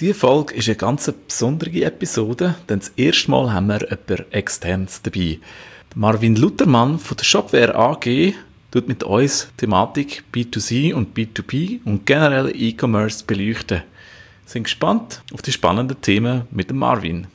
Diese Folge ist eine ganz besondere Episode, denn das erste Mal haben wir jemanden externes dabei. Marvin Luthermann von der Shopware AG tut mit uns die Thematik B2C und B2B und generell E-Commerce beleuchten. Sind gespannt auf die spannenden Themen mit dem Marvin.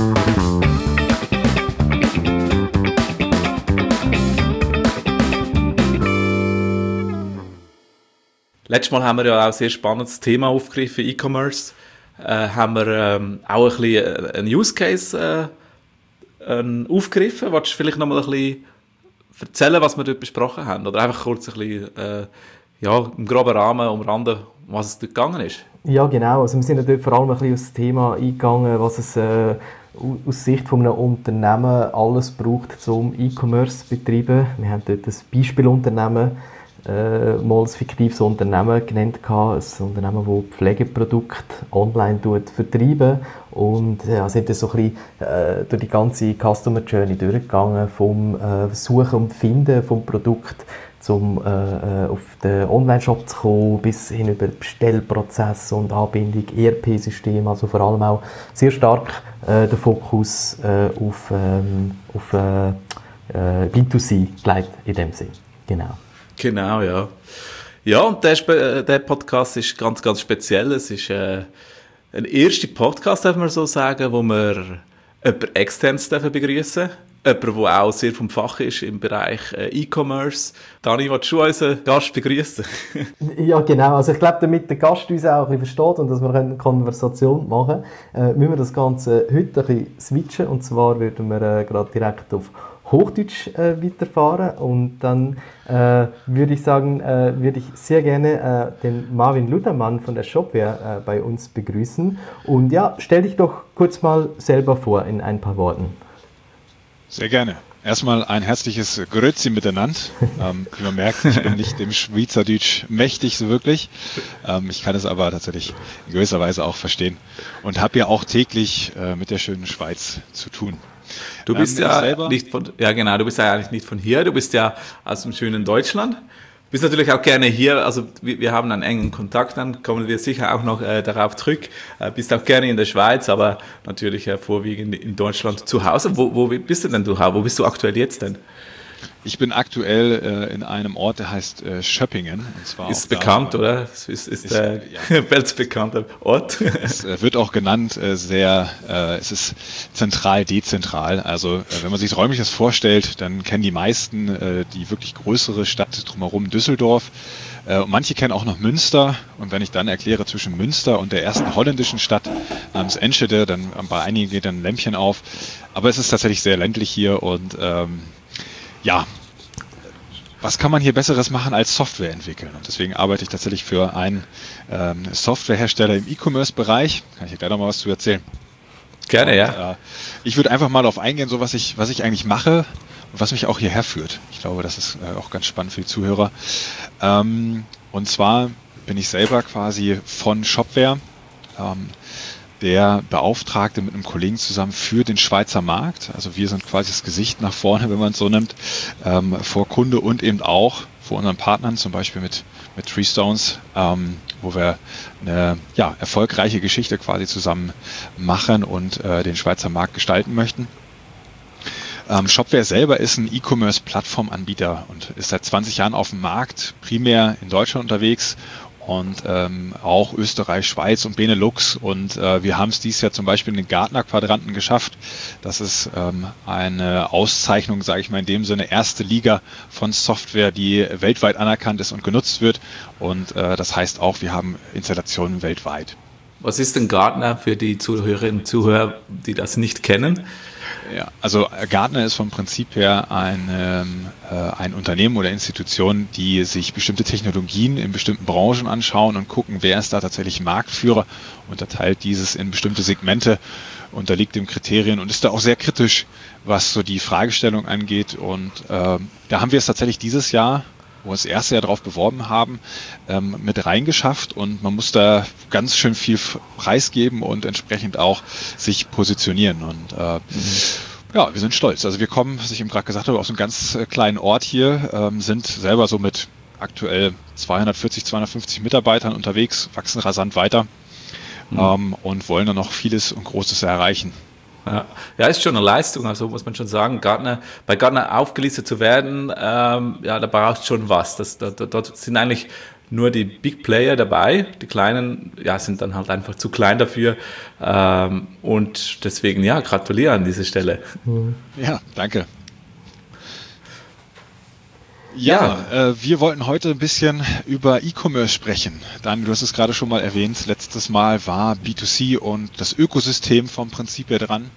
Letztes Mal haben wir ja auch ein sehr spannendes Thema aufgegriffen, E-Commerce. Haben wir auch ein bisschen einen Use Case aufgegriffen. Willst du vielleicht noch mal ein bisschen erzählen, was wir dort besprochen haben? Oder einfach kurz ein bisschen im groben Rahmen umranden, um was es dort gegangen ist? Ja, genau. Also wir sind dort vor allem ein bisschen auf das Thema eingegangen, was es aus Sicht von einem Unternehmen alles braucht, um E-Commerce zu betreiben. Wir haben dort ein Beispielunternehmen, mal ein fiktives Unternehmen genannt, ein Unternehmen, das Pflegeprodukte online vertreiben und sind dann so ein bisschen durch die ganze Customer Journey durchgegangen, vom Suchen und Finden vom Produkt zum auf den Online-Shop zu kommen, bis hin über Bestellprozess und Anbindung, ERP-System, also vor allem auch sehr stark der Fokus auf B2C gelegt in dem Sinn. Genau, ja. Ja, und der Podcast ist ganz, ganz speziell. Es ist ein erster Podcast, darf man so sagen, wo wir jemanden externes begrüßen dürfen. Jemand, der auch sehr vom Fach ist im Bereich E-Commerce. Dani, willst du unseren Gast begrüßen? Ja, genau. Also ich glaube, damit der Gast uns auch ein bisschen versteht und dass wir eine Konversation machen können, müssen wir das Ganze heute ein bisschen switchen. Und zwar würden wir gerade direkt auf Hochdeutsch weiterfahren und dann würde ich sagen, würde ich sehr gerne den Marvin Luthermann von der Shopware bei uns begrüßen. Und ja, stell dich doch kurz mal selber vor in ein paar Worten. Sehr gerne. Erstmal ein herzliches Grüezi miteinander. Wie man merkt, ich bin nicht dem Schweizerdeutsch mächtig so wirklich. Ich kann es aber tatsächlich in gewisser Weise auch verstehen und habe ja auch täglich mit der schönen Schweiz zu tun. Du bist ja nicht von, ja genau, du bist ja eigentlich nicht von hier, du bist ja aus dem schönen Deutschland. Du bist natürlich auch gerne hier, also wir haben einen engen Kontakt, dann kommen wir sicher auch noch darauf zurück. Bist auch gerne in der Schweiz, aber natürlich vorwiegend in Deutschland zu Hause. Wo bist du denn du? Wo bist du aktuell jetzt denn? Ich bin aktuell in einem Ort, der heißt Schöppingen. Und zwar ist bekannt, oder? Es ist der weltbekannte Ort. Es wird auch genannt es ist zentral, dezentral. Also wenn man sich räumlich das vorstellt, dann kennen die meisten die wirklich größere Stadt drumherum, Düsseldorf. Manche kennen auch noch Münster. Und wenn ich dann erkläre zwischen Münster und der ersten holländischen Stadt namens Enschede, dann bei einigen geht dann ein Lämpchen auf. Aber es ist tatsächlich sehr ländlich hier und was kann man hier Besseres machen als Software entwickeln? Und deswegen arbeite ich tatsächlich für einen Softwarehersteller im E-Commerce-Bereich. Kann ich dir gleich noch mal was zu erzählen? Gerne, ja. Ich würde einfach mal darauf eingehen, so was ich eigentlich mache und was mich auch hierher führt. Ich glaube, das ist auch ganz spannend für die Zuhörer. Und zwar bin ich selber quasi von Shopware der Beauftragte mit einem Kollegen zusammen für den Schweizer Markt. Also wir sind quasi das Gesicht nach vorne, wenn man es so nimmt, vor Kunde und eben auch vor unseren Partnern, zum Beispiel mit Treestones, wo wir eine erfolgreiche Geschichte quasi zusammen machen und den Schweizer Markt gestalten möchten. Shopware selber ist ein E-Commerce-Plattformanbieter und ist seit 20 Jahren auf dem Markt, primär in Deutschland unterwegs und auch Österreich, Schweiz und Benelux. Und wir haben es dieses Jahr zum Beispiel in den Gartner-Quadranten geschafft. Das ist eine Auszeichnung, sage ich mal in dem Sinne, erste Liga von Software, die weltweit anerkannt ist und genutzt wird. Und das heißt auch, wir haben Installationen weltweit. Was ist denn Gartner für die Zuhörerinnen und Zuhörer, die das nicht kennen? Ja, also Gartner ist vom Prinzip her ein Unternehmen oder Institution, die sich bestimmte Technologien in bestimmten Branchen anschauen und gucken, wer ist da tatsächlich Marktführer, unterteilt dieses in bestimmte Segmente, unterliegt dem Kriterien und ist da auch sehr kritisch, was so die Fragestellung angeht. Und da haben wir es tatsächlich dieses Jahr, wo wir das erste Jahr darauf beworben haben, mit reingeschafft und man muss da ganz schön viel preisgeben und entsprechend auch sich positionieren und wir sind stolz. Also wir kommen, was ich eben gerade gesagt habe, aus einem ganz kleinen Ort hier, sind selber so mit aktuell 240, 250 Mitarbeitern unterwegs, wachsen rasant weiter und wollen dann noch vieles und Großes erreichen. Ja, ist schon eine Leistung, also muss man schon sagen, bei Gartner aufgelistet zu werden, da braucht schon was. Dort sind eigentlich nur die Big Player dabei, die Kleinen, sind dann halt einfach zu klein dafür, und deswegen, gratuliere an dieser Stelle. Ja, danke. Wir wollten heute ein bisschen über E-Commerce sprechen. Daniel, du hast es gerade schon mal erwähnt. Letztes Mal war B2C und das Ökosystem vom Prinzip her dran.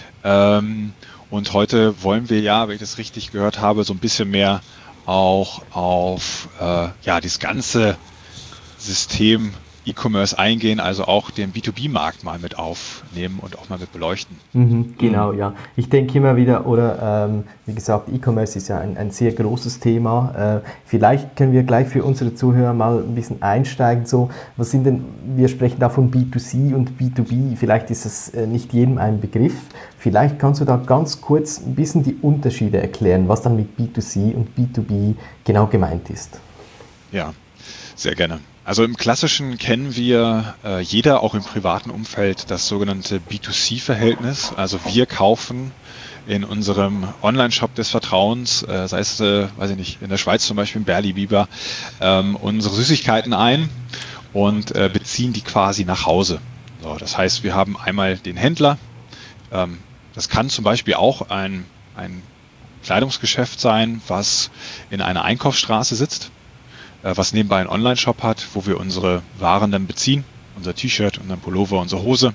Und heute wollen wir wenn ich das richtig gehört habe, so ein bisschen mehr auch auf das ganze System E-Commerce eingehen, also auch den B2B-Markt mal mit aufnehmen und auch mal mit beleuchten. Genau, ja. Ich denke immer wieder, wie gesagt, E-Commerce ist ja ein sehr großes Thema. Vielleicht können wir gleich für unsere Zuhörer mal ein bisschen einsteigen. Was sind denn, wir sprechen da von B2C und B2B, vielleicht ist es nicht jedem ein Begriff. Vielleicht kannst du da ganz kurz ein bisschen die Unterschiede erklären, was dann mit B2C und B2B genau gemeint ist. Ja, sehr gerne. Also im Klassischen kennen wir jeder, auch im privaten Umfeld, das sogenannte B2C-Verhältnis. Also wir kaufen in unserem Online-Shop des Vertrauens, sei es, in der Schweiz zum Beispiel, in Berli Biber, unsere Süßigkeiten ein und beziehen die quasi nach Hause. So, das heißt, wir haben einmal den Händler. Das kann zum Beispiel auch ein Kleidungsgeschäft sein, was in einer Einkaufsstraße sitzt, was nebenbei einen Online-Shop hat, wo wir unsere Waren dann beziehen, unser T-Shirt, unseren Pullover, unsere Hose.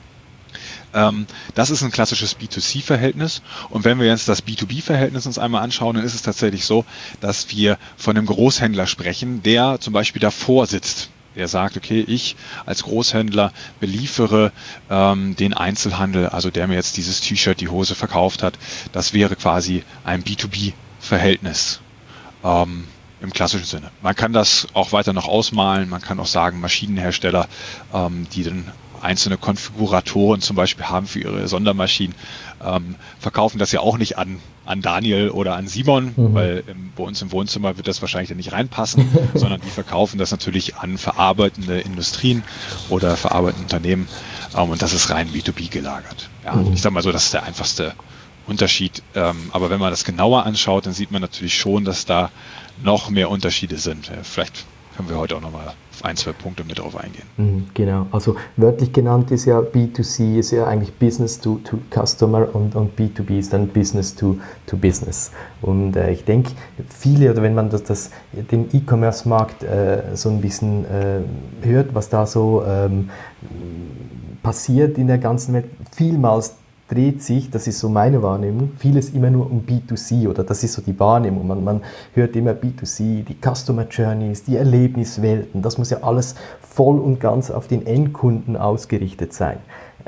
Das ist ein klassisches B2C-Verhältnis. Und wenn wir jetzt das B2B-Verhältnis uns einmal anschauen, dann ist es tatsächlich so, dass wir von einem Großhändler sprechen, der zum Beispiel davor sitzt. Der sagt, okay, ich als Großhändler beliefere den Einzelhandel, also der mir jetzt dieses T-Shirt, die Hose verkauft hat. Das wäre quasi ein B2B-Verhältnis. Im klassischen Sinne. Man kann das auch weiter noch ausmalen, man kann auch sagen, Maschinenhersteller, die dann einzelne Konfiguratoren zum Beispiel haben für ihre Sondermaschinen, verkaufen das ja auch nicht an Daniel oder an Simon, weil bei uns im Wohnzimmer wird das wahrscheinlich dann nicht reinpassen, sondern die verkaufen das natürlich an verarbeitende Industrien oder verarbeitende Unternehmen, und das ist rein B2B gelagert. Ja, ich sag mal so, das ist der einfachste Unterschied, aber wenn man das genauer anschaut, dann sieht man natürlich schon, dass da noch mehr Unterschiede sind. Vielleicht können wir heute auch nochmal auf 1-2 Punkte mit drauf eingehen. Genau, also wörtlich genannt ist ja B2C ist ja eigentlich Business to Customer und B2B ist dann Business to Business. Und ich denke, viele, oder wenn man den E-Commerce-Markt so ein bisschen hört, was da so passiert in der ganzen Welt, vielmals dreht sich, das ist so meine Wahrnehmung, vieles immer nur um B2C, oder das ist so die Wahrnehmung. Man hört immer B2C, die Customer Journeys, die Erlebniswelten, das muss ja alles voll und ganz auf den Endkunden ausgerichtet sein.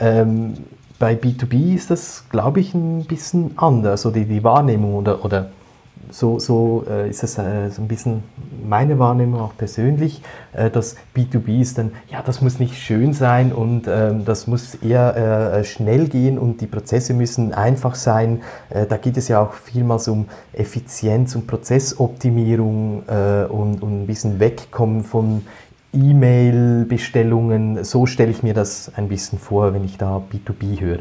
Bei B2B ist das, glaube ich, ein bisschen anders, so die Wahrnehmung oder so ist es so ein bisschen meine Wahrnehmung auch persönlich, dass B2B ist dann, das muss nicht schön sein und das muss eher schnell gehen und die Prozesse müssen einfach sein. Da geht es ja auch vielmals um Effizienz und Prozessoptimierung und ein bisschen wegkommen von E-Mail-Bestellungen. So stelle ich mir das ein bisschen vor, wenn ich da B2B höre.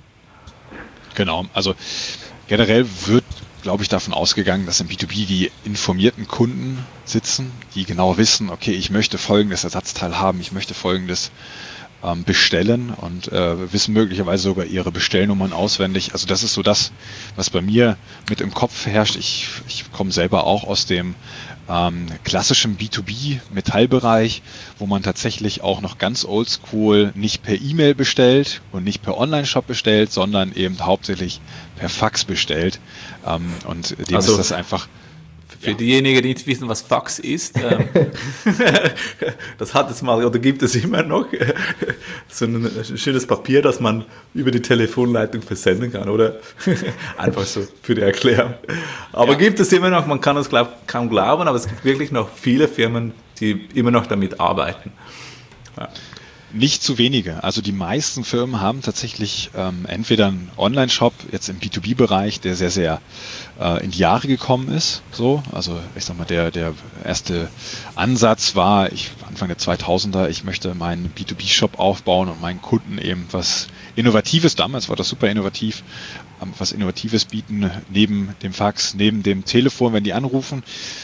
Genau, also generell wird, glaube ich, davon ausgegangen, dass im B2B die informierten Kunden sitzen, die genau wissen, okay, ich möchte folgendes Ersatzteil haben, ich möchte folgendes bestellen und wissen möglicherweise sogar ihre Bestellnummern auswendig. Also das ist so das, was bei mir mit im Kopf herrscht. Ich komme selber auch aus dem klassischen B2B-Metallbereich, wo man tatsächlich auch noch ganz oldschool nicht per E-Mail bestellt und nicht per Online-Shop bestellt, sondern eben hauptsächlich per Fax bestellt. Und dem ist das einfach... Für diejenigen, die nicht wissen, was Fax ist, das hat es mal oder gibt es immer noch, so ein schönes Papier, das man über die Telefonleitung versenden kann, oder? Einfach so für die Erklärung. Aber gibt es immer noch, man kann es kaum glauben, aber es gibt wirklich noch viele Firmen, die immer noch damit arbeiten. Nicht zu wenige. Also die meisten Firmen haben tatsächlich entweder einen Online-Shop, jetzt im B2B-Bereich, der sehr, sehr in die Jahre gekommen ist. So, also ich sag mal, der erste Ansatz war, Anfang der 2000er, ich möchte meinen B2B-Shop aufbauen und meinen Kunden eben was Innovatives, damals war das super innovativ, was Innovatives bieten, neben dem Fax, neben dem Telefon, wenn die anrufen.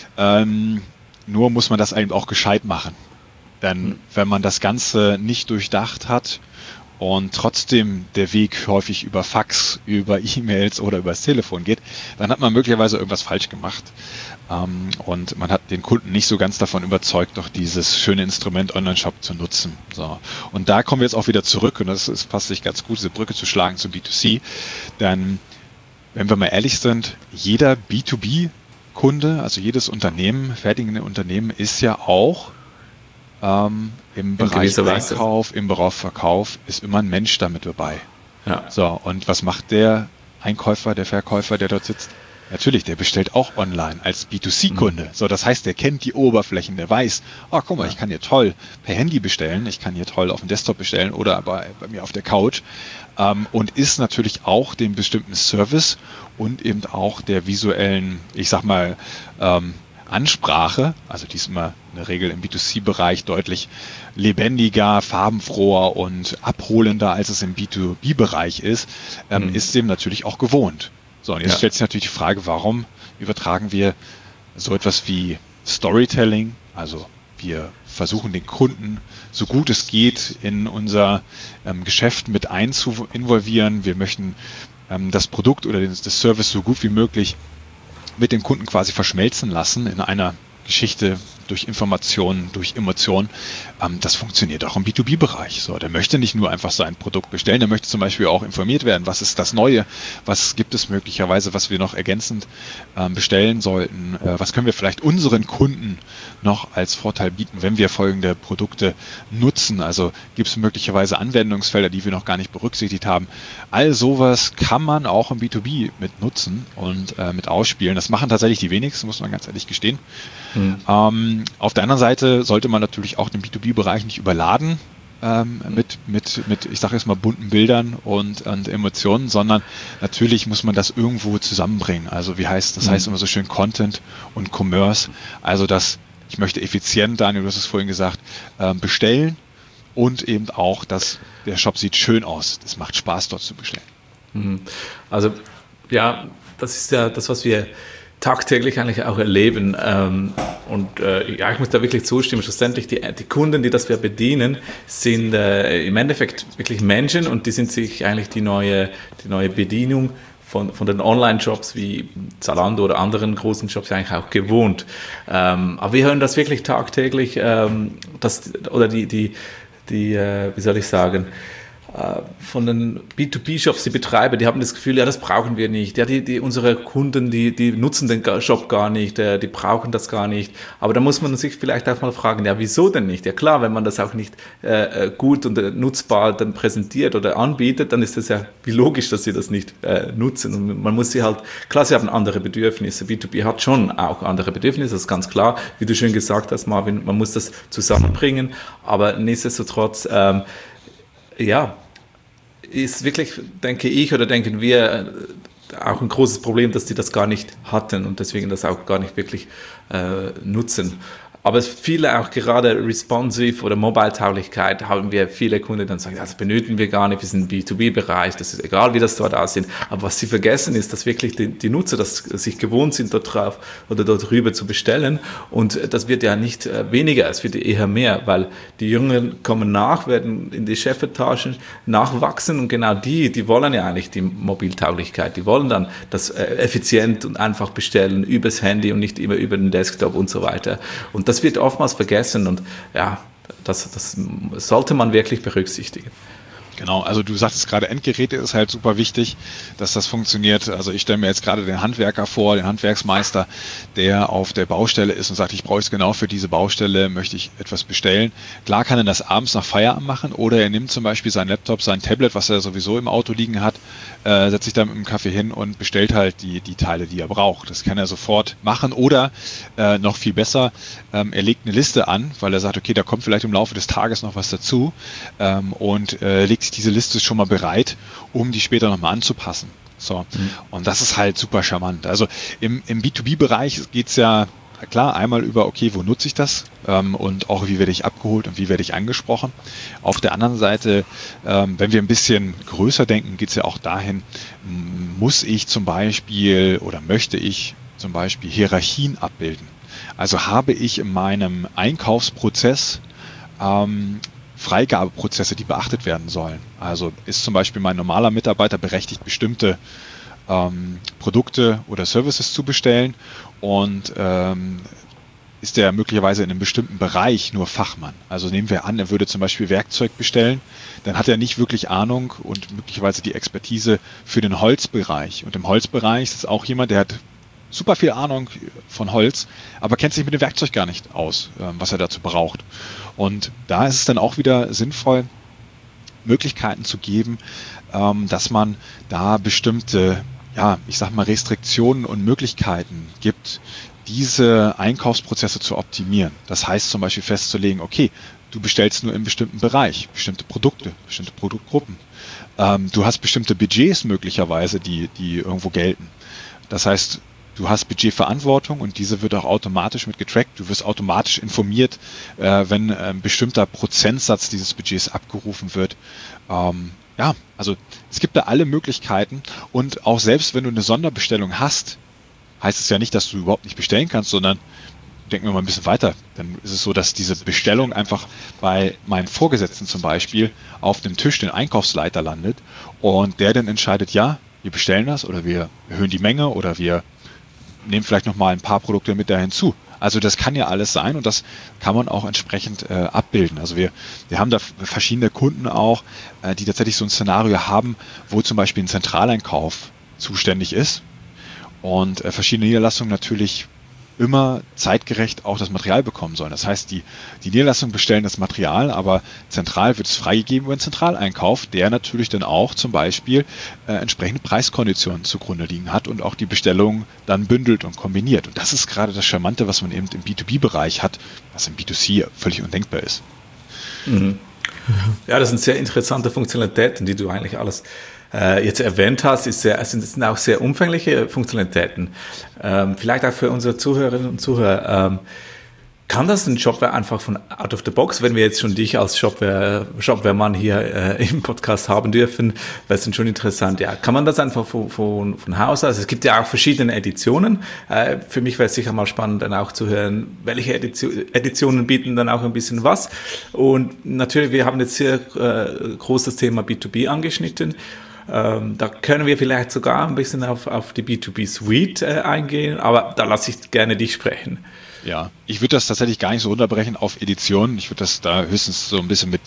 Nur muss man das eben auch gescheit machen. Denn wenn man das Ganze nicht durchdacht hat und trotzdem der Weg häufig über Fax, über E-Mails oder über das Telefon geht, dann hat man möglicherweise irgendwas falsch gemacht. Und man hat den Kunden nicht so ganz davon überzeugt, doch dieses schöne Instrument Online-Shop zu nutzen. So. Und da kommen wir jetzt auch wieder zurück, und das passt sich ganz gut, diese Brücke zu schlagen zu B2C. Denn, wenn wir mal ehrlich sind, jeder B2B-Kunde, also jedes Unternehmen, fertigende Unternehmen, ist ja auch im Bereich Einkauf, im Bereich Verkauf ist immer ein Mensch damit dabei. Ja. So, und was macht der Einkäufer, der Verkäufer, der dort sitzt? Natürlich, der bestellt auch online als B2C-Kunde. So, das heißt, der kennt die Oberflächen, der weiß, guck mal, ich kann hier toll per Handy bestellen, ich kann hier toll auf dem Desktop bestellen oder bei mir auf der Couch, und ist natürlich auch dem bestimmten Service und eben auch der visuellen, ich sag mal, Ansprache, also die ist immer in der Regel im B2C-Bereich deutlich lebendiger, farbenfroher und abholender, als es im B2B-Bereich ist, ist dem natürlich auch gewohnt. So, und jetzt stellt sich natürlich die Frage, warum übertragen wir so etwas wie Storytelling, also wir versuchen den Kunden so gut es geht in unser Geschäft mit involvieren, wir möchten das Produkt oder das Service so gut wie möglich mit dem Kunden quasi verschmelzen lassen in einer Geschichte durch Informationen, durch Emotionen. Das funktioniert auch im B2B-Bereich. So, der möchte nicht nur einfach sein Produkt bestellen, der möchte zum Beispiel auch informiert werden, was ist das Neue, was gibt es möglicherweise, was wir noch ergänzend bestellen sollten, was können wir vielleicht unseren Kunden noch als Vorteil bieten, wenn wir folgende Produkte nutzen. Also gibt es möglicherweise Anwendungsfelder, die wir noch gar nicht berücksichtigt haben. All sowas kann man auch im B2B mit nutzen und mit ausspielen. Das machen tatsächlich die wenigsten, muss man ganz ehrlich gestehen. Auf der anderen Seite sollte man natürlich auch den B2B-Bereich nicht überladen mit, ich sage jetzt mal, bunten Bildern und Emotionen, sondern natürlich muss man das irgendwo zusammenbringen. Also das heißt immer so schön Content und Commerce. Also ich möchte effizient, Daniel, du hast es vorhin gesagt, bestellen und eben auch, dass der Shop sieht schön aus. Es macht Spaß, dort zu bestellen. Also ja, das ist ja das, was wir tagtäglich eigentlich auch erleben. Ich muss da wirklich zustimmen. Schlussendlich die Kunden, die das wir bedienen, sind im Endeffekt wirklich Menschen, und die sind sich eigentlich die neue Bedienung von den Online-Shops wie Zalando oder anderen großen Shops eigentlich auch gewohnt. Aber wir hören das wirklich tagtäglich, wie soll ich sagen, von den B2B-Shops, die Betreiber, die haben das Gefühl, ja, das brauchen wir nicht. Ja, unsere Kunden, die nutzen den Shop gar nicht, die brauchen das gar nicht. Aber da muss man sich vielleicht auch mal fragen, ja, wieso denn nicht? Ja klar, wenn man das auch nicht gut und nutzbar dann präsentiert oder anbietet, dann ist das ja wie logisch, dass sie das nicht nutzen. Und man muss sie halt, klar, sie haben andere Bedürfnisse. B2B hat schon auch andere Bedürfnisse, das ist ganz klar. Wie du schön gesagt hast, Marvin, man muss das zusammenbringen. Aber nichtsdestotrotz, ist wirklich, denken wir, auch ein großes Problem, dass die das gar nicht hatten und deswegen das auch gar nicht wirklich nutzen. Aber viele auch gerade responsive oder Mobile-Tauglichkeit haben wir viele Kunden, die dann sagen, das benötigen wir gar nicht, wir sind im B2B-Bereich, das ist egal, wie das dort aussieht. Aber was sie vergessen ist, dass wirklich die Nutzer das sich gewohnt sind, dort drauf oder dort rüber zu bestellen. Und das wird ja nicht weniger, es wird eher mehr, weil die Jüngeren kommen nach, werden in die Chefetagen nachwachsen und genau die wollen ja eigentlich die Mobiltauglichkeit. Die wollen dann das effizient und einfach bestellen übers Handy und nicht immer über den Desktop und so weiter. Und das wird oftmals vergessen und ja, das sollte man wirklich berücksichtigen. Genau, also du sagtest gerade, Endgeräte ist halt super wichtig, dass das funktioniert. Also ich stelle mir jetzt gerade den Handwerker vor, den Handwerksmeister, der auf der Baustelle ist und sagt, ich brauche es genau für diese Baustelle, möchte ich etwas bestellen. Klar kann er das abends nach Feierabend machen oder er nimmt zum Beispiel seinen Laptop, sein Tablet, was er sowieso im Auto liegen hat, setzt sich dann mit dem Kaffee hin und bestellt halt die Teile, die er braucht. Das kann er sofort machen oder noch viel besser, er legt eine Liste an, weil er sagt, okay, da kommt vielleicht im Laufe des Tages noch was dazu und legt sich diese Liste schon mal bereit, um die später nochmal anzupassen. So. Und das ist halt super charmant. Also im B2B-Bereich geht es ja klar einmal über, okay, wo nutze ich das und auch wie werde ich abgeholt und wie werde ich angesprochen. Auf der anderen Seite, wenn wir ein bisschen größer denken, geht es ja auch dahin, muss ich zum Beispiel oder möchte ich zum Beispiel Hierarchien abbilden. Also habe ich in meinem Einkaufsprozess Freigabeprozesse, die beachtet werden sollen. Also ist zum Beispiel mein normaler Mitarbeiter berechtigt, bestimmte Produkte oder Services zu bestellen und ist er möglicherweise in einem bestimmten Bereich nur Fachmann. Also nehmen wir an, er würde zum Beispiel Werkzeug bestellen, dann hat er nicht wirklich Ahnung und möglicherweise die Expertise für den Holzbereich. Und im Holzbereich ist auch jemand, der hat super viel Ahnung von Holz, aber kennt sich mit dem Werkzeug gar nicht aus, was er dazu braucht. Und da ist es dann auch wieder sinnvoll, Möglichkeiten zu geben, dass man da bestimmte, ja, ich sag mal, Restriktionen und Möglichkeiten gibt, diese Einkaufsprozesse zu optimieren. Das heißt zum Beispiel festzulegen, okay, du bestellst nur in bestimmten Bereich, bestimmte Produkte, bestimmte Produktgruppen. Du hast bestimmte Budgets möglicherweise, die irgendwo gelten. Das heißt, du hast Budgetverantwortung und diese wird auch automatisch mit getrackt. Du wirst automatisch informiert, wenn ein bestimmter Prozentsatz dieses Budgets abgerufen wird. Ja, also es gibt da alle Möglichkeiten und auch selbst wenn du eine Sonderbestellung hast, heißt es ja nicht, dass du überhaupt nicht bestellen kannst, sondern denken wir mal ein bisschen weiter. Dann ist es so, dass diese Bestellung einfach bei meinem Vorgesetzten zum Beispiel auf dem Tisch, den Einkaufsleiter landet und der dann entscheidet, ja, wir bestellen das oder wir erhöhen die Menge oder wir nehmen vielleicht noch mal ein paar Produkte mit da hinzu. Also das kann ja alles sein und das kann man auch entsprechend abbilden. Also wir haben da verschiedene Kunden auch, die tatsächlich so ein Szenario haben, wo zum Beispiel ein Zentraleinkauf zuständig ist und verschiedene Niederlassungen natürlich immer zeitgerecht auch das Material bekommen sollen. Das heißt, die Niederlassungen bestellen das Material, aber zentral wird es freigegeben über einen Zentraleinkauf, der natürlich dann auch zum Beispiel entsprechende Preiskonditionen zugrunde liegen hat und auch die Bestellung dann bündelt und kombiniert. Und das ist gerade das Charmante, was man eben im B2B-Bereich hat, was im B2C völlig undenkbar ist. Mhm. Ja, das sind sehr interessante Funktionalitäten, die du eigentlich alles jetzt erwähnt hast, sind auch sehr umfängliche Funktionalitäten. Vielleicht auch für unsere Zuhörerinnen und Zuhörer. Kann das ein Shopware einfach von out of the box, wenn wir jetzt schon dich als Shopware-Mann hier im Podcast haben dürfen, wäre es dann schon interessant. Ja, kann man das einfach von Haus aus? Es gibt ja auch verschiedene Editionen. Für mich wäre es sicher mal spannend, dann auch zu hören, welche Editionen bieten dann auch ein bisschen was. Und natürlich, wir haben jetzt sehr groß das Thema B2B angeschnitten. Da können wir vielleicht sogar ein bisschen auf die B2B-Suite eingehen, aber da lasse ich gerne dich sprechen. Ja, ich würde das tatsächlich gar nicht so runterbrechen auf Editionen. Ich würde das da höchstens so ein bisschen mit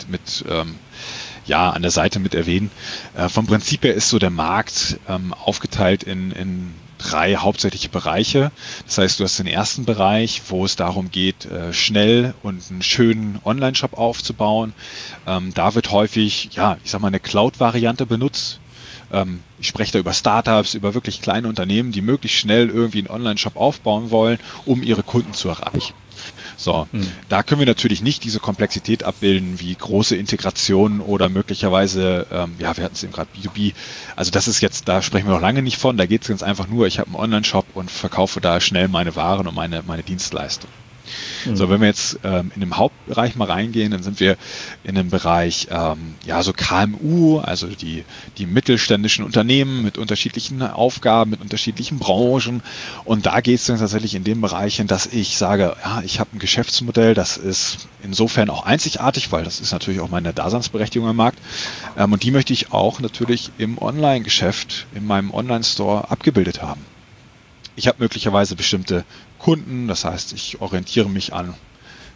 an der Seite mit erwähnen. Vom Prinzip her ist so der Markt aufgeteilt in 3 hauptsächliche Bereiche. Das heißt, du hast den ersten Bereich, wo es darum geht, schnell und einen schönen Online-Shop aufzubauen. Da wird häufig, eine Cloud-Variante benutzt. Ich spreche da über Startups, über wirklich kleine Unternehmen, die möglichst schnell irgendwie einen Online-Shop aufbauen wollen, um ihre Kunden zu erreichen. So, da können wir natürlich nicht diese Komplexität abbilden, wie große Integrationen oder möglicherweise, wir hatten es eben gerade B2B, also das ist jetzt, da sprechen wir noch lange nicht von, da geht es ganz einfach nur, ich habe einen Online-Shop und verkaufe da schnell meine Waren und meine Dienstleistung. So, wenn wir jetzt in dem Hauptbereich mal reingehen, dann sind wir in dem Bereich so KMU, also die mittelständischen Unternehmen mit unterschiedlichen Aufgaben, mit unterschiedlichen Branchen. Und da geht es dann tatsächlich in dem Bereich hin, dass ich sage, ja, ich habe ein Geschäftsmodell, das ist insofern auch einzigartig, weil das ist natürlich auch meine Daseinsberechtigung am Markt. Und die möchte ich auch natürlich im Online-Geschäft, in meinem Online-Store abgebildet haben. Ich habe möglicherweise bestimmte Kunden, das heißt, ich orientiere mich an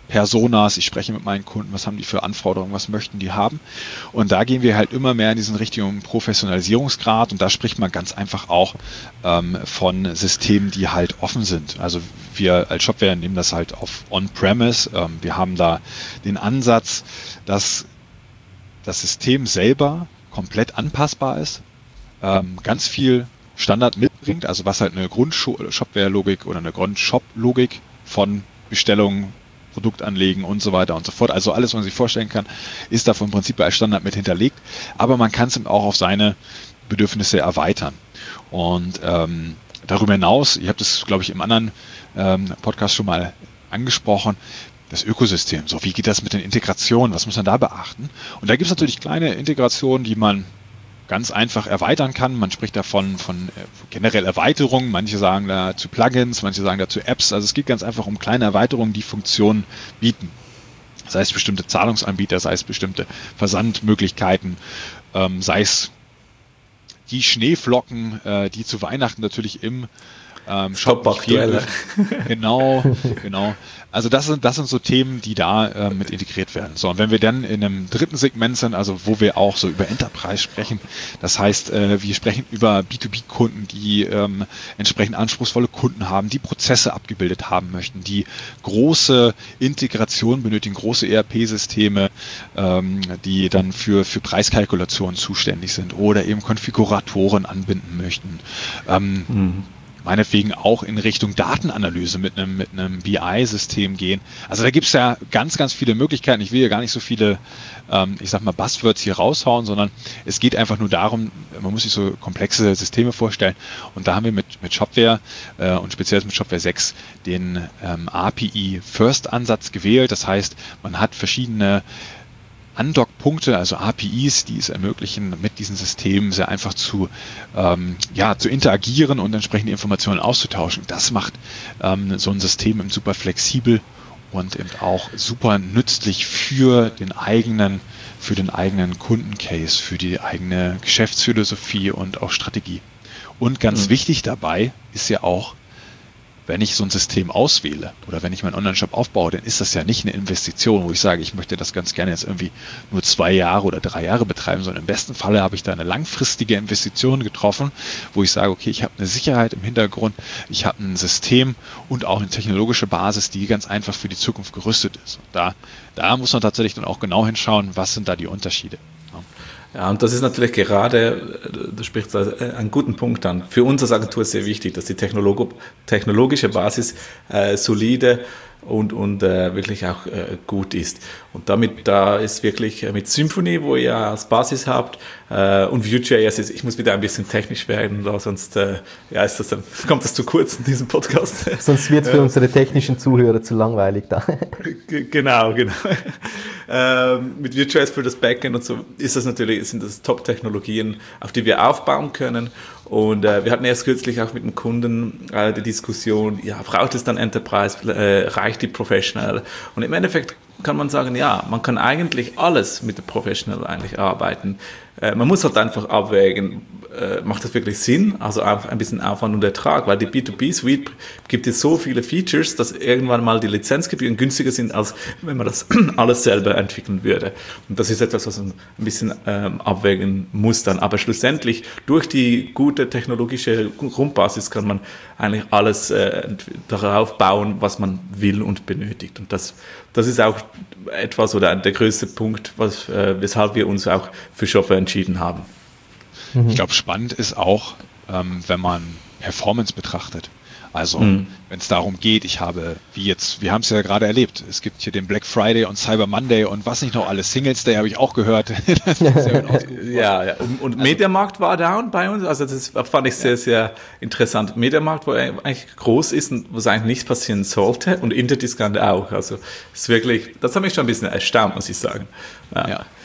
Personas, ich spreche mit meinen Kunden, was haben die für Anforderungen, was möchten die haben. Und da gehen wir halt immer mehr in diesen richtigen Professionalisierungsgrad und da spricht man ganz einfach auch von Systemen, die halt offen sind. Also wir als Shopware nehmen das halt auf On-Premise. Wir haben da den Ansatz, dass das System selber komplett anpassbar ist, ganz viel Standard mitbringt, also was halt eine Grund-Shopware-Logik oder eine Grund-Shop-Logik von Bestellungen, Produktanlegen und so weiter und so fort. Also alles, was man sich vorstellen kann, ist da vom Prinzip als Standard mit hinterlegt, aber man kann es eben auch auf seine Bedürfnisse erweitern. Und darüber hinaus, ich habe das, glaube ich, im anderen Podcast schon mal angesprochen, das Ökosystem. So, wie geht das mit den Integrationen? Was muss man da beachten? Und da gibt es natürlich kleine Integrationen, die man ganz einfach erweitern kann. Man spricht davon von generell Erweiterungen. Manche sagen dazu Plugins, manche sagen dazu Apps. Also es geht ganz einfach um kleine Erweiterungen, die Funktionen bieten. Sei es bestimmte Zahlungsanbieter, sei es bestimmte Versandmöglichkeiten, sei es die Schneeflocken, die zu Weihnachten natürlich im Shop aktuell. Genau. Also das sind so Themen, die da mit integriert werden. So, und wenn wir dann in einem dritten Segment sind, also wo wir auch so über Enterprise sprechen, das heißt, wir sprechen über B2B-Kunden, die entsprechend anspruchsvolle Kunden haben, die Prozesse abgebildet haben möchten, die große Integration benötigen, große ERP-Systeme, die dann für Preiskalkulationen zuständig sind oder eben Konfiguratoren anbinden möchten. Meinetwegen auch in Richtung Datenanalyse mit einem BI-System gehen. Also da gibt es ja ganz, ganz viele Möglichkeiten. Ich will ja gar nicht so viele, Buzzwords hier raushauen, sondern es geht einfach nur darum, man muss sich so komplexe Systeme vorstellen. Und da haben wir mit Shopware und speziell mit Shopware 6 den API-First-Ansatz gewählt. Das heißt, man hat verschiedene Andock-Punkte, also APIs, die es ermöglichen, mit diesen Systemen sehr einfach zu interagieren und entsprechende Informationen auszutauschen. Das macht so ein System super flexibel und eben auch super nützlich für den eigenen Kundencase, für die eigene Geschäftsphilosophie und auch Strategie. Und ganz wichtig dabei ist ja auch, wenn ich so ein System auswähle oder wenn ich meinen Online-Shop aufbaue, dann ist das ja nicht eine Investition, wo ich sage, ich möchte das ganz gerne jetzt irgendwie nur 2 Jahre oder 3 Jahre betreiben, sondern im besten Falle habe ich da eine langfristige Investition getroffen, wo ich sage, okay, ich habe eine Sicherheit im Hintergrund, ich habe ein System und auch eine technologische Basis, die ganz einfach für die Zukunft gerüstet ist. Und da muss man tatsächlich dann auch genau hinschauen, was sind da die Unterschiede. Ja, und das ist natürlich gerade, du sprichst einen guten Punkt an. Für uns als Agentur ist sehr wichtig, dass die technologische Basis solide und wirklich auch gut ist. Und da ist wirklich mit Symfony, wo ihr als Basis habt, und Vue.js ich muss wieder ein bisschen technisch werden, sonst kommt das zu kurz in diesem Podcast. Sonst wird es für unsere technischen Zuhörer zu langweilig da. Genau. Mit Vue.js für das Backend und so sind das Top-Technologien, auf die wir aufbauen können. Und wir hatten erst kürzlich auch mit dem Kunden die Diskussion, braucht es dann Enterprise, reicht die Professional? Und im Endeffekt kann man sagen, ja, man kann eigentlich alles mit der Professional eigentlich arbeiten. Man muss halt einfach abwägen, macht das wirklich Sinn? Also einfach ein bisschen Aufwand und Ertrag, weil die B2B-Suite gibt jetzt so viele Features, dass irgendwann mal die Lizenzgebühren günstiger sind, als wenn man das alles selber entwickeln würde. Und das ist etwas, was man ein bisschen abwägen muss dann. Aber schlussendlich, durch die gute technologische Grundbasis kann man eigentlich alles darauf bauen, was man will und benötigt. Und das ist auch etwas oder der größte Punkt, weshalb wir uns auch für Shopware entschieden haben. Ich glaube, spannend ist auch, wenn man Performance betrachtet. Also, wenn es darum geht, wir haben es ja gerade erlebt, es gibt hier den Black Friday und Cyber Monday und was nicht noch alles, Singles Day habe ich auch gehört. Das ist ja. Und Mediamarkt war down bei uns, also das fand ich sehr, sehr interessant. Mediamarkt, wo eigentlich groß ist und wo es eigentlich nichts passieren sollte und Interdiscount auch. Also, das hat mich schon ein bisschen erstaunt, muss ich sagen. Ja.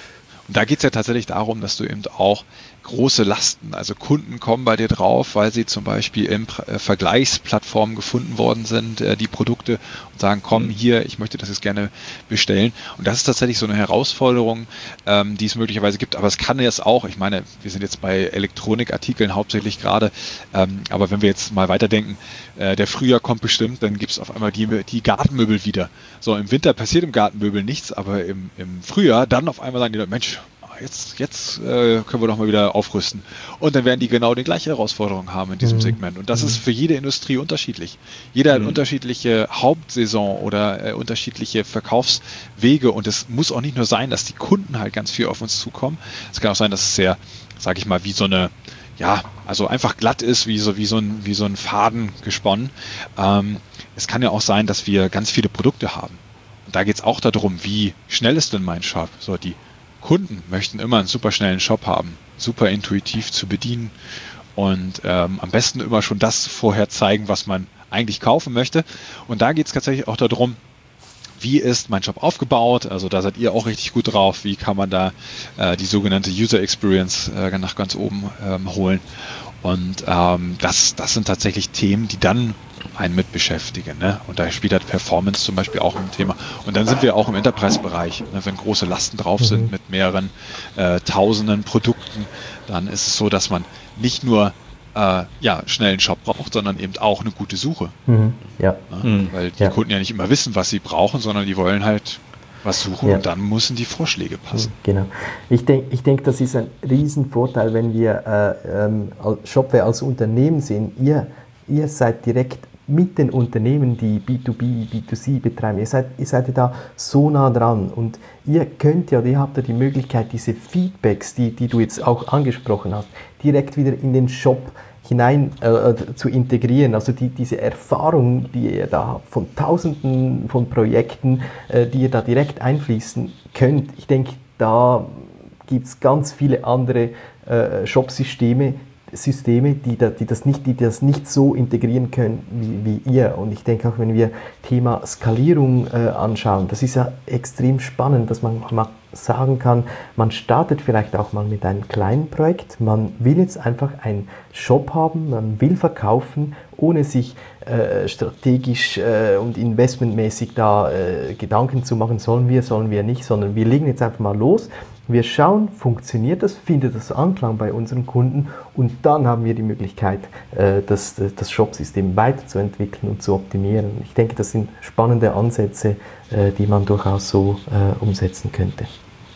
Und da geht es ja tatsächlich darum, dass du eben auch große Lasten, also Kunden kommen bei dir drauf, weil sie zum Beispiel in Vergleichsplattformen gefunden worden sind, die Produkte, und sagen, komm hier, ich möchte das jetzt gerne bestellen. Und das ist tatsächlich so eine Herausforderung, die es möglicherweise gibt. Aber es kann jetzt auch, ich meine, wir sind jetzt bei Elektronikartikeln hauptsächlich gerade, aber wenn wir jetzt mal weiterdenken, der Frühjahr kommt bestimmt, dann gibt es auf einmal die Gartenmöbel wieder. So, im Winter passiert im Gartenmöbel nichts, aber im Frühjahr dann auf einmal sagen die Leute, Mensch, jetzt können wir doch mal wieder aufrüsten. Und dann werden die genau die gleiche Herausforderung haben in diesem Segment. Und das ist für jede Industrie unterschiedlich. Jeder hat unterschiedliche Hauptsaison oder unterschiedliche Verkaufswege. Und es muss auch nicht nur sein, dass die Kunden halt ganz viel auf uns zukommen. Es kann auch sein, dass es sehr, sage ich mal, wie so eine, ja, also einfach glatt ist, wie so ein Faden gesponnen. Es kann ja auch sein, dass wir ganz viele Produkte haben. Und da geht es auch darum, wie schnell ist denn mein Shop? So, die Kunden möchten immer einen super schnellen Shop haben, super intuitiv zu bedienen und am besten immer schon das vorher zeigen, was man eigentlich kaufen möchte. Und da geht es tatsächlich auch darum, wie ist mein Shop aufgebaut? Also da seid ihr auch richtig gut drauf. Wie kann man da die sogenannte User Experience nach ganz oben holen? Und das sind tatsächlich Themen, die dann einen mit beschäftigen. Ne? Und da spielt halt Performance zum Beispiel auch ein Thema. Und dann sind wir auch im Enterprise-Bereich. Ne? Wenn große Lasten drauf sind mit mehreren tausenden Produkten, dann ist es so, dass man nicht nur schnell einen Shop braucht, sondern eben auch eine gute Suche. Ja. Ne? Weil die Kunden ja nicht immer wissen, was sie brauchen, sondern die wollen halt was suchen und dann müssen die Vorschläge passen. Genau. Ich denk, das ist ein Riesenvorteil, wenn wir Shopware als Unternehmen sehen. Ihr seid direkt mit den Unternehmen, die B2B, B2C betreiben. Ihr seid ja da so nah dran und ihr habt ja die Möglichkeit, diese Feedbacks, die du jetzt auch angesprochen hast, direkt wieder in den Shop hinein zu integrieren. Also diese Erfahrung, die ihr da habt, von Tausenden von Projekten, die ihr da direkt einfließen könnt. Ich denke, da gibt es ganz viele andere Shop-Systeme, die das nicht so integrieren können wie ihr. Und ich denke auch, wenn wir Thema Skalierung anschauen, das ist ja extrem spannend, dass man mal sagen kann, man startet vielleicht auch mal mit einem kleinen Projekt, man will jetzt einfach einen Shop haben, man will verkaufen, ohne sich strategisch und investmentmäßig da Gedanken zu machen, sollen wir nicht, sondern wir legen jetzt einfach mal los. Wir schauen, funktioniert das, findet das Anklang bei unseren Kunden und dann haben wir die Möglichkeit, das Shop-System weiterzuentwickeln und zu optimieren. Ich denke, das sind spannende Ansätze, die man durchaus so umsetzen könnte.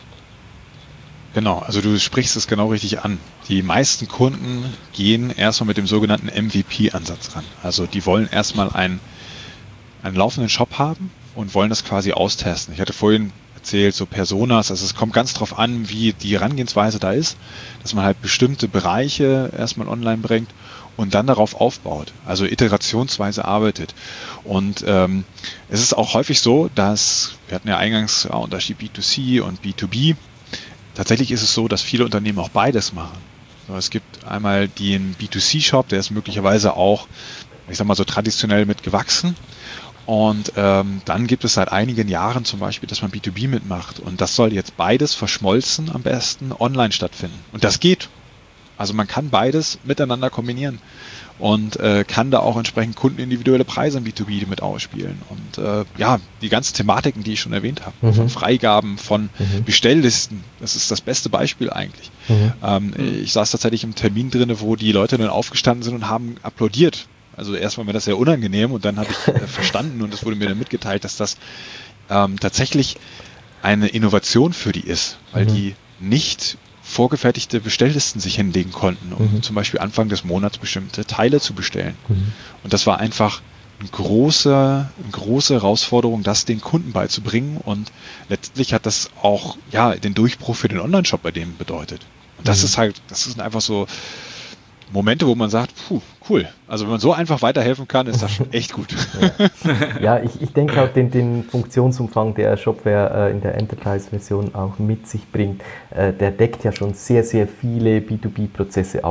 Genau, also du sprichst es genau richtig an. Die meisten Kunden gehen erstmal mit dem sogenannten MVP-Ansatz ran. Also die wollen erstmal einen laufenden Shop haben und wollen das quasi austesten. Ich hatte vorhin erzählt, so Personas, also es kommt ganz drauf an, wie die Herangehensweise da ist, dass man halt bestimmte Bereiche erstmal online bringt und dann darauf aufbaut, also iterationsweise arbeitet. Und es ist auch häufig so, dass, wir hatten ja eingangs Unterschied B2C und B2B, tatsächlich ist es so, dass viele Unternehmen auch beides machen. So, es gibt einmal den B2C-Shop, der ist möglicherweise auch, ich sag mal so traditionell mit gewachsen. Und dann gibt es seit einigen Jahren zum Beispiel, dass man B2B mitmacht. Und das soll jetzt beides verschmolzen am besten online stattfinden. Und das geht. Also man kann beides miteinander kombinieren und kann da auch entsprechend kundenindividuelle Preise im B2B mit ausspielen. Und die ganzen Thematiken, die ich schon erwähnt habe, von Freigaben, von Bestelllisten, das ist das beste Beispiel eigentlich. Ich saß tatsächlich im Termin drin, wo die Leute dann aufgestanden sind und haben applaudiert. Also erstmal mir das sehr unangenehm und dann habe ich verstanden und es wurde mir dann mitgeteilt, dass das tatsächlich eine Innovation für die ist, weil die nicht vorgefertigte Bestelllisten sich hinlegen konnten, um zum Beispiel Anfang des Monats bestimmte Teile zu bestellen. Und das war einfach eine große Herausforderung, das den Kunden beizubringen und letztlich hat das auch den Durchbruch für den Online-Shop bei dem bedeutet. Und das sind einfach so Momente, wo man sagt, cool. Also wenn man so einfach weiterhelfen kann, ist das schon echt gut. Ja, ich denke auch, den Funktionsumfang, der Shopware in der Enterprise-Version auch mit sich bringt, der deckt ja schon sehr, sehr viele B2B-Prozesse ab.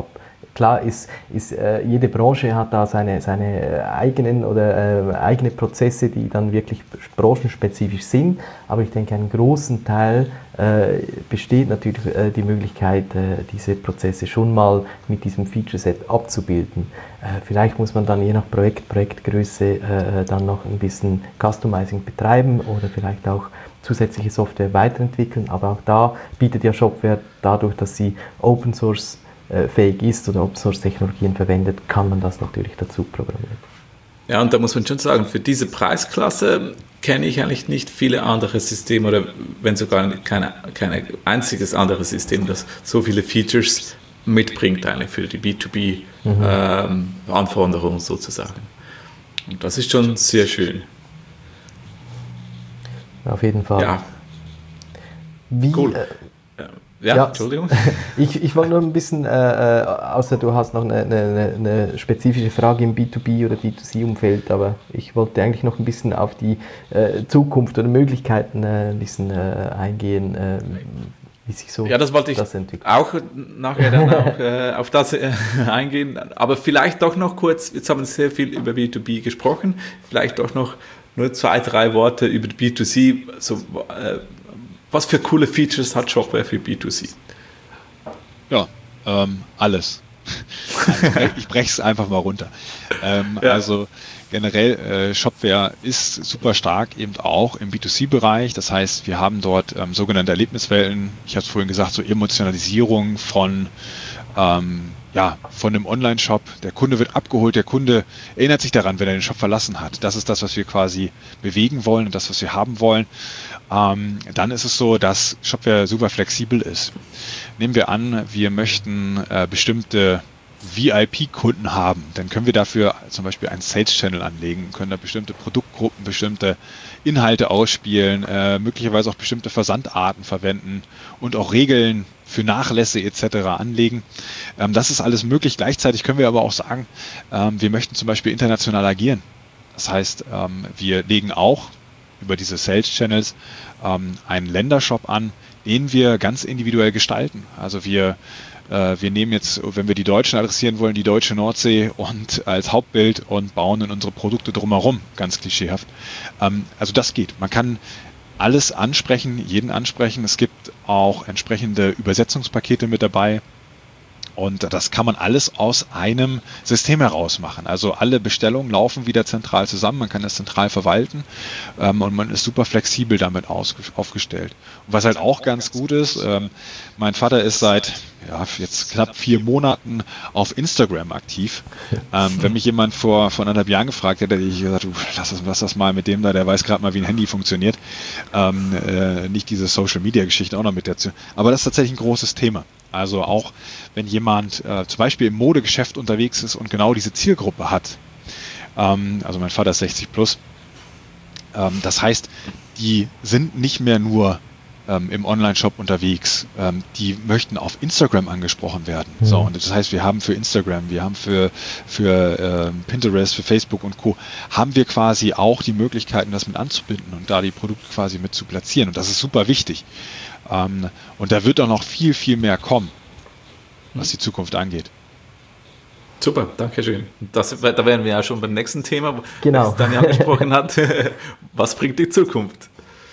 klar jede Branche hat da seine eigenen oder eigene Prozesse, die dann wirklich branchenspezifisch sind, aber ich denke, einen großen Teil besteht natürlich die Möglichkeit, diese Prozesse schon mal mit diesem Feature-Set abzubilden. Vielleicht muss man dann je nach Projektgröße dann noch ein bisschen Customizing betreiben oder vielleicht auch zusätzliche Software weiterentwickeln, aber auch da bietet ja Shopware dadurch, dass sie Open Source fähig ist oder Open Source Technologien verwendet, kann man das natürlich dazu programmieren. Ja, und da muss man schon sagen, für diese Preisklasse kenne ich eigentlich nicht viele andere Systeme oder wenn sogar kein einziges anderes System, das so viele Features mitbringt eigentlich für die B2B-Anforderungen sozusagen. Und das ist schon sehr schön. Auf jeden Fall. Ja. Cool. Ja, Entschuldigung. Ich wollte nur ein bisschen, außer du hast noch eine spezifische Frage im B2B oder B2C-Umfeld, aber ich wollte eigentlich noch ein bisschen auf die Zukunft oder Möglichkeiten ein bisschen eingehen, wie sich so das wollte ich entwickelt. Auch nachher dann auch auf das eingehen, aber vielleicht doch noch kurz, jetzt haben wir sehr viel über B2B gesprochen, vielleicht doch noch nur 2, 3 Worte über B2C, so was für coole Features hat Shopware für B2C? Ja, alles. Ich breche es einfach mal runter. Also generell, Shopware ist super stark eben auch im B2C-Bereich. Das heißt, wir haben dort sogenannte Erlebniswelten. Ich habe es vorhin gesagt, so Emotionalisierung von dem Online-Shop. Der Kunde wird abgeholt, der Kunde erinnert sich daran, wenn er den Shop verlassen hat. Das ist das, was wir quasi bewegen wollen und das, was wir haben wollen. Dann ist es so, dass Shopware super flexibel ist. Nehmen wir an, wir möchten bestimmte VIP-Kunden haben, dann können wir dafür zum Beispiel einen Sales-Channel anlegen, können da bestimmte Produktgruppen, bestimmte Inhalte ausspielen, möglicherweise auch bestimmte Versandarten verwenden und auch Regeln für Nachlässe etc. anlegen. Das ist alles möglich. Gleichzeitig können wir aber auch sagen, wir möchten zum Beispiel international agieren. Das heißt, wir legen auch über diese Sales-Channels einen Ländershop an, den wir ganz individuell gestalten. Also wir nehmen jetzt, wenn wir die Deutschen adressieren wollen, die deutsche Nordsee und als Hauptbild und bauen in unsere Produkte drumherum, ganz klischeehaft. Also das geht. Man kann alles ansprechen, jeden ansprechen. Es gibt auch entsprechende Übersetzungspakete mit dabei. Und das kann man alles aus einem System heraus machen. Also alle Bestellungen laufen wieder zentral zusammen, man kann das zentral verwalten und man ist super flexibel damit aufgestellt. Und was halt auch ganz gut ist, mein Vater ist seit jetzt knapp 4 Monaten auf Instagram aktiv. Wenn mich jemand vor 1,5 Jahren gefragt hätte, hätte ich gesagt, lass das mal mit dem da, der weiß gerade mal, wie ein Handy funktioniert. Nicht diese Social-Media-Geschichte auch noch mit dazu. Aber das ist tatsächlich ein großes Thema. Also auch wenn jemand zum Beispiel im Modegeschäft unterwegs ist und genau diese Zielgruppe hat, also mein Vater ist 60 plus, das heißt, die sind nicht mehr nur im Online-Shop unterwegs, die möchten auf Instagram angesprochen werden. So, und das heißt, wir haben für Instagram, wir haben für Pinterest, für Facebook und Co. haben wir quasi auch die Möglichkeiten, das mit anzubinden und da die Produkte quasi mit zu platzieren. Und das ist super wichtig. Und da wird auch noch viel, viel mehr kommen, was die Zukunft angeht. Super, danke schön. Da wären wir ja schon beim nächsten Thema, genau, das Daniel angesprochen hat. Was bringt die Zukunft?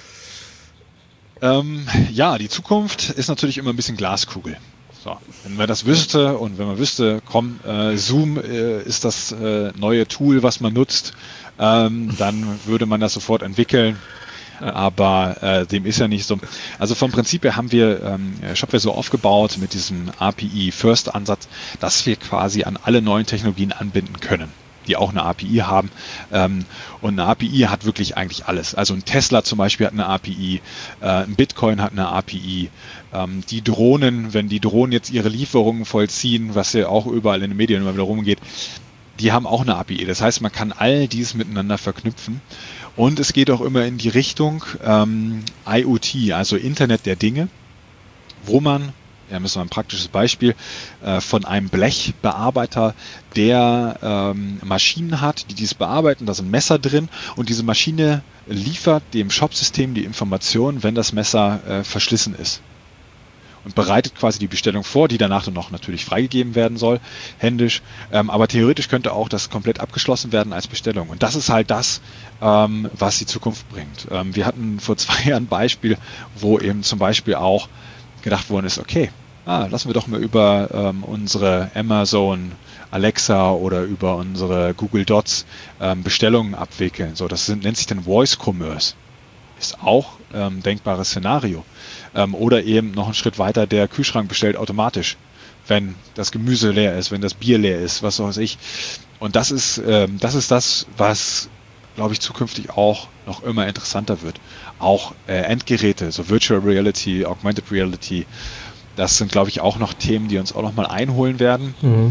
Die Zukunft ist natürlich immer ein bisschen Glaskugel. So, wenn man das wüsste und wenn man wüsste, Zoom ist das neue Tool, was man nutzt, dann würde man das sofort entwickeln. Aber dem ist ja nicht so. Also vom Prinzip her haben wir Shopware so aufgebaut mit diesem API-First-Ansatz, dass wir quasi an alle neuen Technologien anbinden können, die auch eine API haben. Und eine API hat wirklich eigentlich alles. Also ein Tesla zum Beispiel hat eine API, ein Bitcoin hat eine API. Die Drohnen, wenn die Drohnen jetzt ihre Lieferungen vollziehen, was ja auch überall in den Medien immer wieder rumgeht, die haben auch eine API. Das heißt, man kann all dies miteinander verknüpfen. Und es geht auch immer in die Richtung IoT, also Internet der Dinge, wo man, ja, müssen wir ein praktisches Beispiel, von einem Blechbearbeiter, der Maschinen hat, die dies bearbeiten, da sind Messer drin und diese Maschine liefert dem Shopsystem die Information, wenn das Messer verschlissen ist. und bereitet quasi die Bestellung vor, die danach dann noch natürlich freigegeben werden soll, händisch. Aber theoretisch könnte auch das komplett abgeschlossen werden als Bestellung. Und das ist halt das, was die Zukunft bringt. Wir hatten vor 2 Jahren ein Beispiel, wo eben zum Beispiel auch gedacht worden ist, okay, lassen wir doch mal über unsere Amazon Alexa oder über unsere Google Dots Bestellungen abwickeln. So, das nennt sich dann Voice Commerce. Ist auch denkbares Szenario. Oder eben noch einen Schritt weiter, der Kühlschrank bestellt automatisch, wenn das Gemüse leer ist, wenn das Bier leer ist, was weiß ich. Und das ist das, was, glaube ich, zukünftig auch noch immer interessanter wird. Auch Endgeräte, so Virtual Reality, Augmented Reality, das sind, glaube ich, auch noch Themen, die uns auch noch mal einholen werden.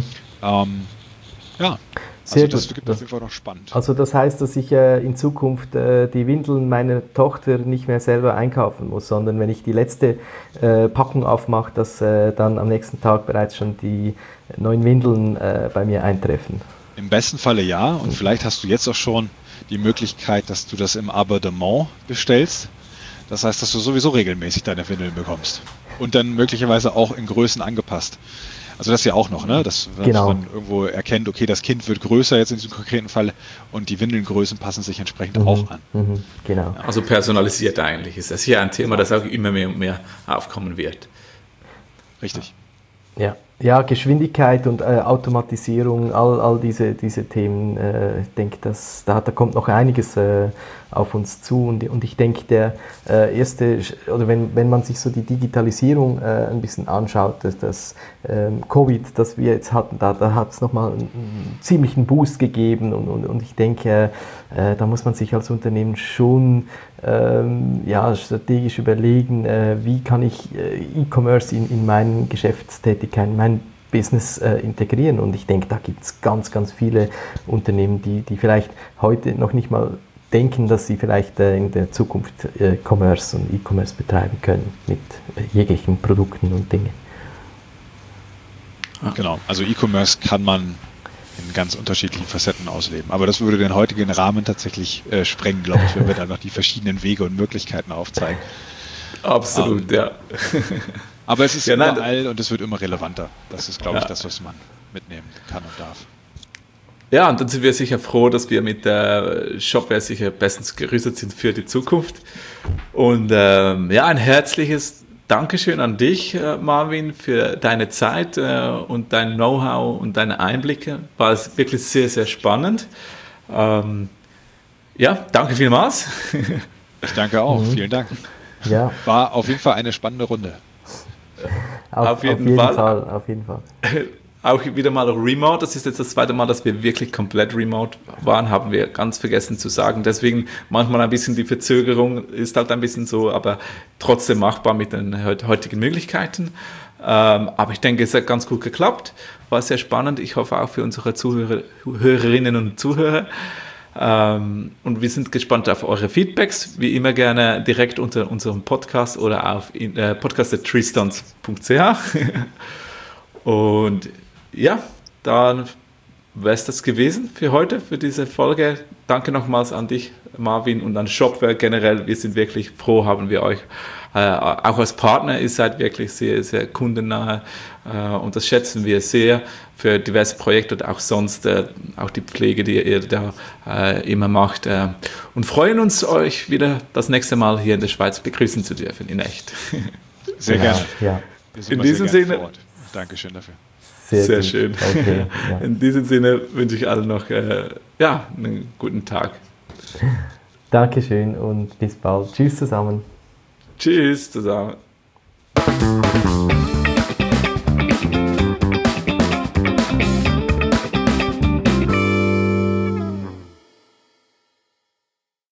Ja, also das wird auf jeden Fall noch spannend. Also das heißt, dass ich in Zukunft die Windeln meiner Tochter nicht mehr selber einkaufen muss, sondern wenn ich die letzte Packung aufmache, dass dann am nächsten Tag bereits schon die neuen Windeln bei mir eintreffen. Im besten Falle ja, und vielleicht hast du jetzt auch schon die Möglichkeit, dass du das im Abonnement bestellst. Das heißt, dass du sowieso regelmäßig deine Windeln bekommst. Und dann möglicherweise auch in Größen angepasst. Also das ist ja auch noch, ne? Dass man irgendwo erkennt, okay, das Kind wird größer jetzt in diesem konkreten Fall und die Windelngrößen passen sich entsprechend auch an. Genau. Also personalisiert eigentlich ist das hier ein Thema, das auch immer mehr und mehr aufkommen wird. Richtig. Ja, Geschwindigkeit und Automatisierung, all diese Themen, ich denke, da kommt noch einiges auf uns zu und ich denke, der erste, oder wenn man sich so die Digitalisierung ein bisschen anschaut, das Covid, das wir jetzt hatten, da hat es nochmal einen ziemlichen Boost gegeben und ich denke, da muss man sich als Unternehmen schon strategisch überlegen, wie kann ich E-Commerce in meinen Geschäftstätigkeiten, in mein Business integrieren. Und ich denke, da gibt es ganz, ganz viele Unternehmen, die vielleicht heute noch nicht mal denken, dass sie vielleicht in der Zukunft Commerce und E-Commerce betreiben können mit jeglichen Produkten und Dingen. Genau, also E-Commerce kann man in ganz unterschiedlichen Facetten ausleben. Aber das würde den heutigen Rahmen tatsächlich sprengen, glaube ich, wenn wir da noch die verschiedenen Wege und Möglichkeiten aufzeigen. Absolut, ja. Aber es ist überall und es wird immer relevanter. Das ist, glaube ich, das, was man mitnehmen kann und darf. Ja, und dann sind wir sicher froh, dass wir mit der Shopware sicher bestens gerüstet sind für die Zukunft. Und ein herzliches Dankeschön an dich, Marvin, für deine Zeit und dein Know-how und deine Einblicke. War es wirklich sehr, sehr spannend. Danke vielmals. Ich danke auch. Vielen Dank. Ja. War auf jeden Fall eine spannende Runde. Auf jeden Fall. Auch wieder mal remote. Das ist jetzt das 2. Mal, dass wir wirklich komplett remote waren, haben wir ganz vergessen zu sagen. Deswegen manchmal ein bisschen die Verzögerung ist halt ein bisschen so, aber trotzdem machbar mit den heutigen Möglichkeiten. Aber ich denke, es hat ganz gut geklappt. War sehr spannend. Ich hoffe auch für unsere Hörerinnen und Zuhörer. Und wir sind gespannt auf eure Feedbacks. Wie immer gerne direkt unter unserem Podcast oder auf podcast@treestones.ch. Und ja, dann wäre es das gewesen für heute, für diese Folge. Danke nochmals an dich, Marvin, und an Shopware generell. Wir sind wirklich froh, haben wir euch auch als Partner. Ihr seid wirklich sehr, sehr kundennah und das schätzen wir sehr für diverse Projekte und auch sonst, auch die Pflege, die ihr da immer macht. Und freuen uns, euch wieder das nächste Mal hier in der Schweiz begrüßen zu dürfen, in echt. Sehr gerne. Ja. In diesem Sinne. Dankeschön dafür. Sehr schön. Okay, ja. In diesem Sinne wünsche ich allen noch einen guten Tag. Dankeschön und bis bald. Tschüss zusammen. Tschüss zusammen.